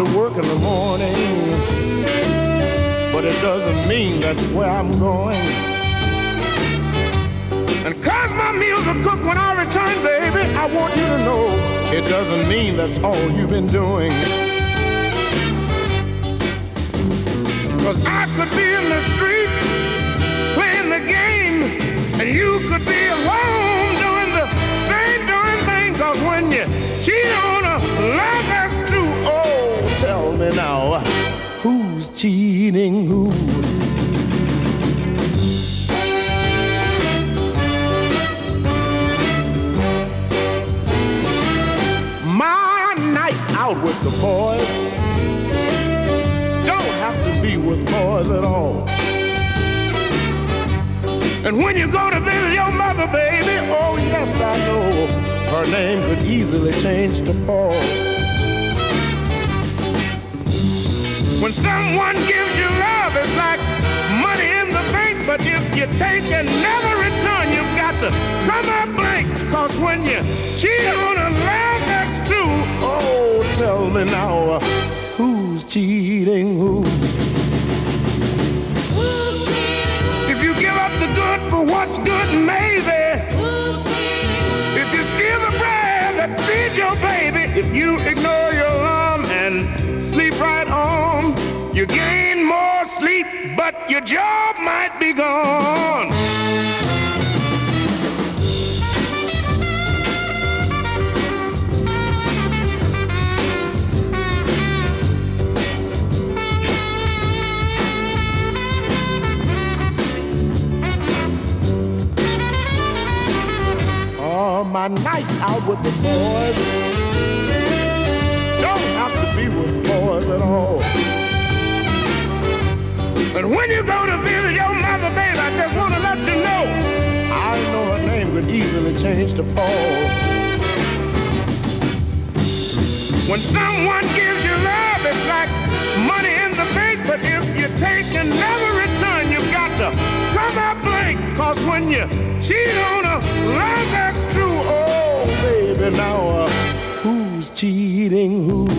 to work in the morning, but it doesn't mean that's where I'm going. And 'cause my meals are cooked when I return, baby, I want you to know it doesn't mean that's all you've been doing. 'Cause I could be in the street playing the game, and you could be at home doing the same darn thing. 'Cause when you cheat on a love that's true, oh, tell me now, who's cheating who? My nights out with the boys don't have to be with boys at all. And when you go to visit your mother, baby, oh yes, I know her name could easily change to Paul. When someone gives you love, it's like money in the bank. But if you take and never return, you've got to come up blank. 'Cause when you cheat on a love that's true, oh, tell me now, who's cheating who? Who's cheating? If you give up the good for what's good, maybe. Who's cheating? If you steal the bread that feeds your baby, if you ignore your alarm and sleep right on, you gain more sleep, but your job might be gone. My nights out with the boys don't have to be with boys at all. But when you go to visit your mother, baby, I just want to let you know, I know her name could easily change to Paul. When someone gives you love, it's like money in the bank. But if you take and never return, you've got to come up blank. 'Cause when you cheat on a love that's true, oh, baby, now who's cheating who?